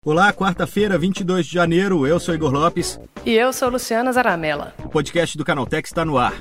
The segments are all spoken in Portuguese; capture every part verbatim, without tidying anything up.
Olá, quarta-feira, vinte e dois de janeiro, eu sou Igor Lopes. E eu sou Luciana Zaramella. O podcast do Canaltech está no ar.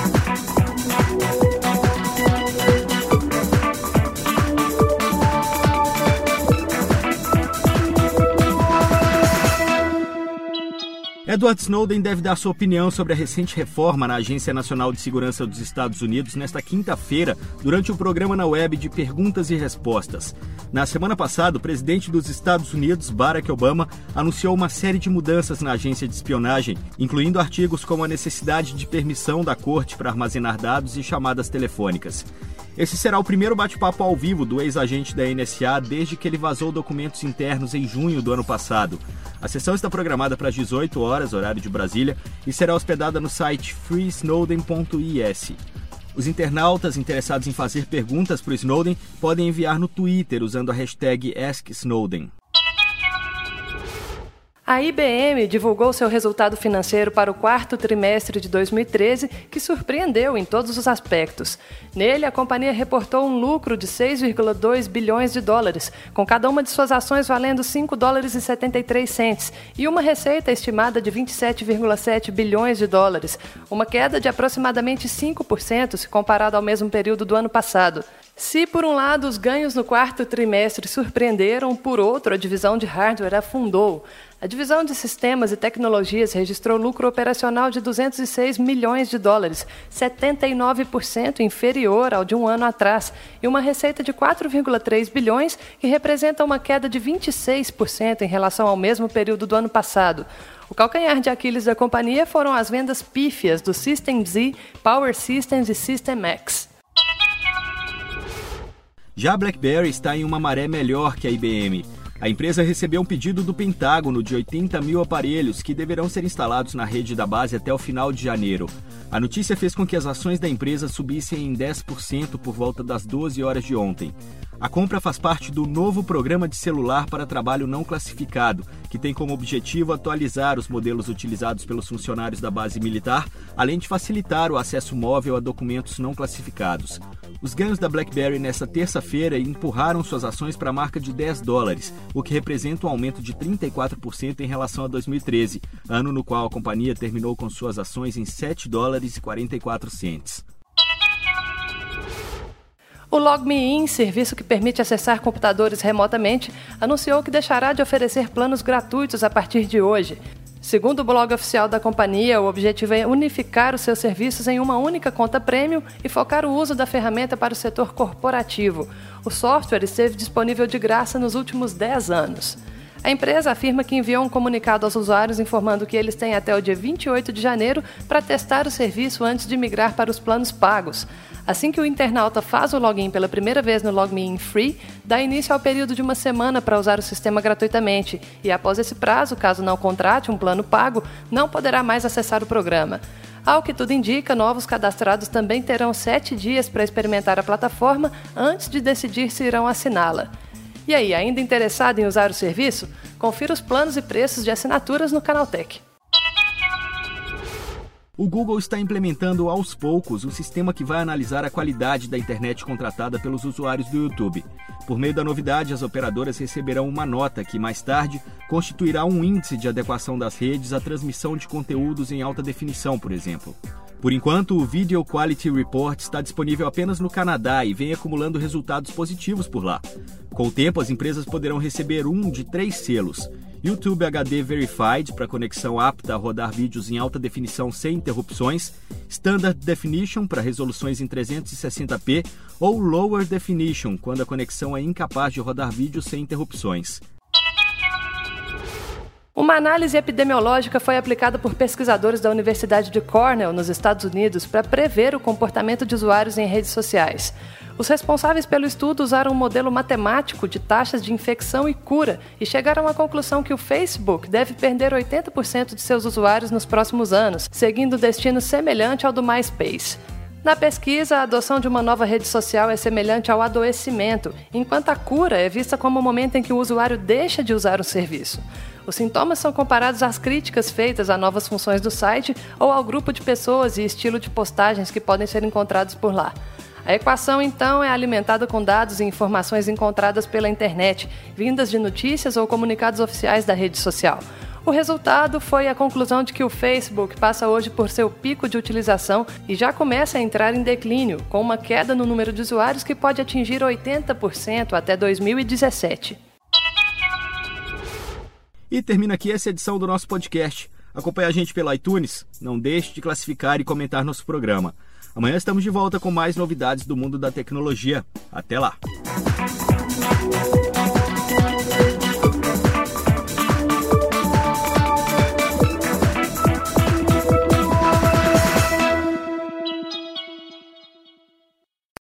Edward Snowden deve dar sua opinião sobre a recente reforma na Agência Nacional de Segurança dos Estados Unidos nesta quinta-feira, durante o programa na web de Perguntas e Respostas. Na semana passada, o presidente dos Estados Unidos, Barack Obama, anunciou uma série de mudanças na agência de espionagem, incluindo artigos como a necessidade de permissão da corte para armazenar dados e chamadas telefônicas. Esse será o primeiro bate-papo ao vivo do ex-agente da N S A desde que ele vazou documentos internos em junho do ano passado. A sessão está programada para as dezoito horas, horário de Brasília, e será hospedada no site free snowden ponto i s. Os internautas interessados em fazer perguntas para o Snowden podem enviar no Twitter usando a hashtag Ask Snowden. A I B M divulgou seu resultado financeiro para o quarto trimestre de dois mil e treze, que surpreendeu em todos os aspectos. Nele, a companhia reportou um lucro de seis vírgula dois bilhões de dólares, com cada uma de suas ações valendo cinco dólares e setenta e três centavos, e uma receita estimada de vinte e sete vírgula sete bilhões de dólares, uma queda de aproximadamente cinco por cento se comparado ao mesmo período do ano passado. Se, por um lado, os ganhos no quarto trimestre surpreenderam, por outro, a divisão de hardware afundou. A divisão de sistemas e tecnologias registrou lucro operacional de duzentos e seis milhões de dólares, setenta e nove por cento inferior ao de um ano atrás, e uma receita de quatro vírgula três bilhões, que representa uma queda de vinte e seis por cento em relação ao mesmo período do ano passado. O calcanhar de Aquiles da companhia foram as vendas pífias do System Z, Power Systems e System X. Já a BlackBerry está em uma maré melhor que a I B M. A empresa recebeu um pedido do Pentágono de oitenta mil aparelhos que deverão ser instalados na rede da base até o final de janeiro. A notícia fez com que as ações da empresa subissem em dez por cento por volta das doze horas de ontem. A compra faz parte do novo programa de celular para trabalho não classificado, que tem como objetivo atualizar os modelos utilizados pelos funcionários da base militar, além de facilitar o acesso móvel a documentos não classificados. Os ganhos da BlackBerry nesta terça-feira empurraram suas ações para a marca de dez dólares, o que representa um aumento de trinta e quatro por cento em relação a dois mil e treze, ano no qual a companhia terminou com suas ações em sete dólares e quarenta e quatro centavos. O LogMeIn, serviço que permite acessar computadores remotamente, anunciou que deixará de oferecer planos gratuitos a partir de hoje. Segundo o blog oficial da companhia, o objetivo é unificar os seus serviços em uma única conta premium e focar o uso da ferramenta para o setor corporativo. O software esteve disponível de graça nos últimos dez anos. A empresa afirma que enviou um comunicado aos usuários informando que eles têm até o dia vinte e oito de janeiro para testar o serviço antes de migrar para os planos pagos. Assim que o internauta faz o login pela primeira vez no LogMeIn Free, dá início ao período de uma semana para usar o sistema gratuitamente e, após esse prazo, caso não contrate um plano pago, não poderá mais acessar o programa. Ao que tudo indica, novos cadastrados também terão sete dias para experimentar a plataforma antes de decidir se irão assiná-la. E aí, ainda interessado em usar o serviço? Confira os planos e preços de assinaturas no Canaltech. O Google está implementando aos poucos um sistema que vai analisar a qualidade da internet contratada pelos usuários do YouTube. Por meio da novidade, as operadoras receberão uma nota que, mais tarde, constituirá um índice de adequação das redes à transmissão de conteúdos em alta definição, por exemplo. Por enquanto, o Video Quality Report está disponível apenas no Canadá e vem acumulando resultados positivos por lá. Com o tempo, as empresas poderão receber um de três selos: YouTube H D Verified, para conexão apta a rodar vídeos em alta definição sem interrupções, Standard Definition, para resoluções em trezentos e sessenta p, ou Lower Definition, quando a conexão é incapaz de rodar vídeos sem interrupções. Uma análise epidemiológica foi aplicada por pesquisadores da Universidade de Cornell, nos Estados Unidos, para prever o comportamento de usuários em redes sociais. Os responsáveis pelo estudo usaram um modelo matemático de taxas de infecção e cura e chegaram à conclusão que o Facebook deve perder oitenta por cento de seus usuários nos próximos anos, seguindo um destino semelhante ao do MySpace. Na pesquisa, a adoção de uma nova rede social é semelhante ao adoecimento, enquanto a cura é vista como o momento em que o usuário deixa de usar o serviço. Os sintomas são comparados às críticas feitas a novas funções do site ou ao grupo de pessoas e estilo de postagens que podem ser encontrados por lá. A equação, então, é alimentada com dados e informações encontradas pela internet, vindas de notícias ou comunicados oficiais da rede social. O resultado foi a conclusão de que o Facebook passa hoje por seu pico de utilização e já começa a entrar em declínio, com uma queda no número de usuários que pode atingir oitenta por cento até dois mil e dezessete. E termina aqui essa edição do nosso podcast. Acompanhe a gente pelo iTunes, não deixe de classificar e comentar nosso programa. Amanhã estamos de volta com mais novidades do mundo da tecnologia. Até lá!